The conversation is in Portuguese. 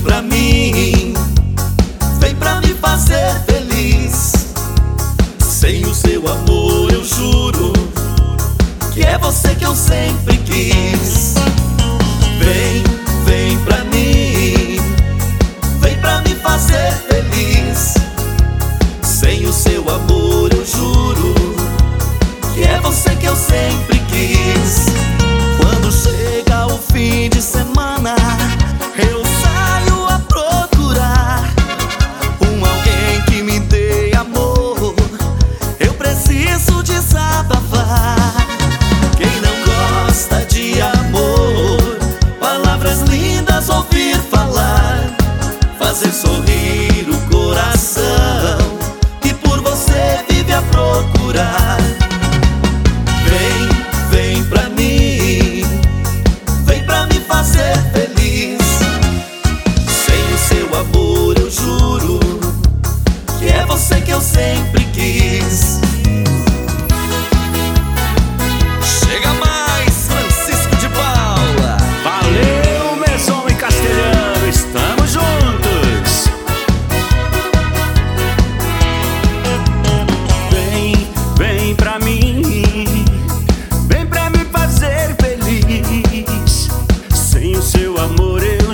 pra mim, vem pra me fazer feliz. Sem o seu amor eu juro que é você que eu sempre quis. Vem, vem pra mim, vem pra me fazer feliz. Sem o seu amor eu juro que é você que eu sempre quis. Quando chega o fim de semana, eu saio a procurar alguém que me dê amor. Eu preciso desabafar. Quem não gosta de amor, palavras lindas ouvir falar, fazer sorrir o coração que por você vive a procurar. Vem, vem pra mim, vem pra me fazer feliz. Sem o seu amor eu juro que é você que eu sempre quis. Chega mais, Francisco de Paula. Valeu, Maison e Castelhano, estamos juntos. Vem, vem pra mim, vem pra me fazer feliz. Sem o seu amor eu